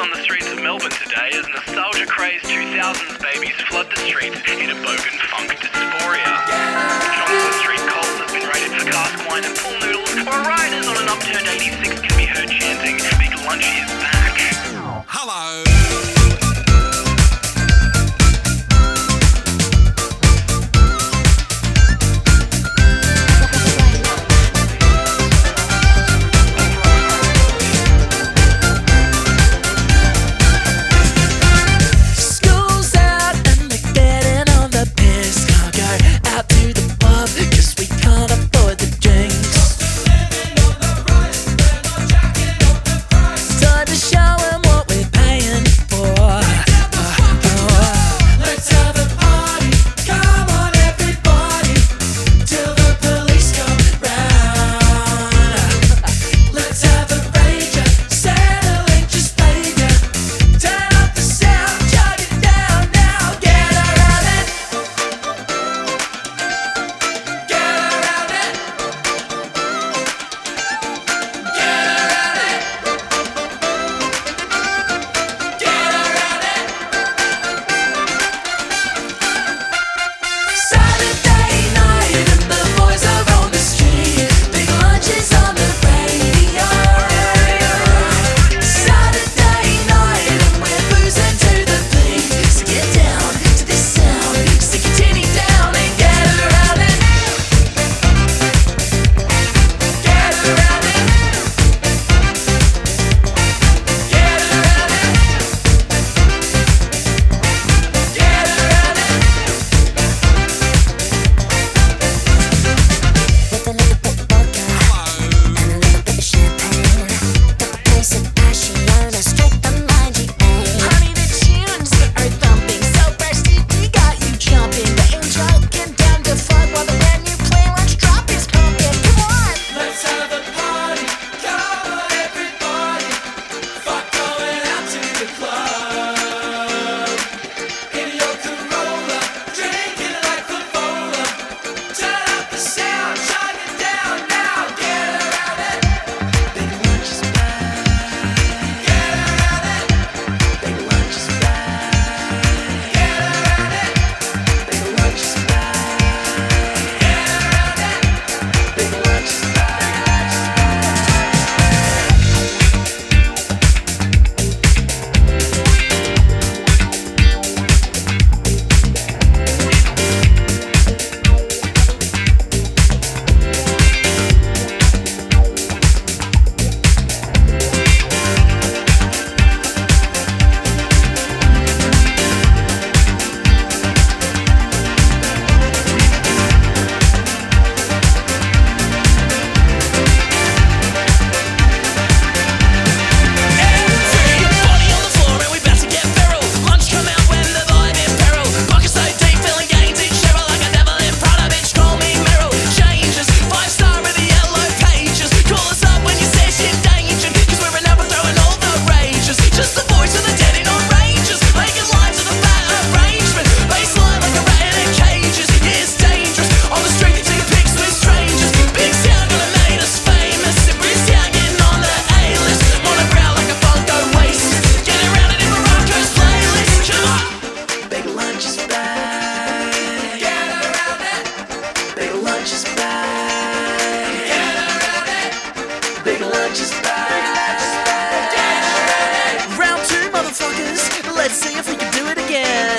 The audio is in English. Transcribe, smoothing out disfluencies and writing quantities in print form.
on the streets of Melbourne today as nostalgia-crazed 2000s babies flood the streets in a bogan funk dysphoria. Johnson Street Coles has been raided for cask wine and pool noodles, while riders on an upturned 86 can be heard chanting, "Big Lunchy is back." Hello. Round two, motherfuckers. Let's see if we can do it again.